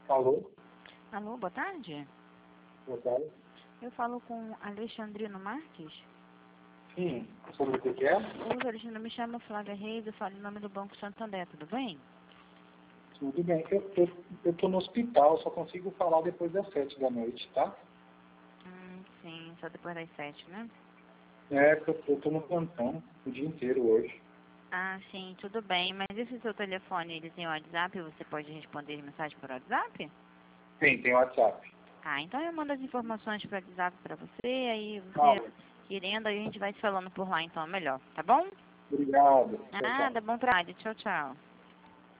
Alô? Alô, boa tarde. Boa tarde. Eu falo com Alexandrino Marques. Sim, sobre o que é? Oi, Alexandre, me chamo Flávia Reis, eu falo em nome do Banco Santander, tudo bem? Tudo bem. Eu tô no hospital, só consigo falar depois das 7 da noite, tá? Sim, só depois das 7, né? É, porque eu tô no plantão o dia inteiro hoje. Ah, sim, tudo bem. Mas esse seu telefone, ele tem WhatsApp? Você pode responder as mensagens por WhatsApp? Tem WhatsApp. Ah, então eu mando as informações por WhatsApp pra você, aí Tá, você querendo, aí a gente vai se falando por lá, então, melhor, tá bom? obrigado. Tchau, tchau. Nada, bom trabalho, tchau, tchau.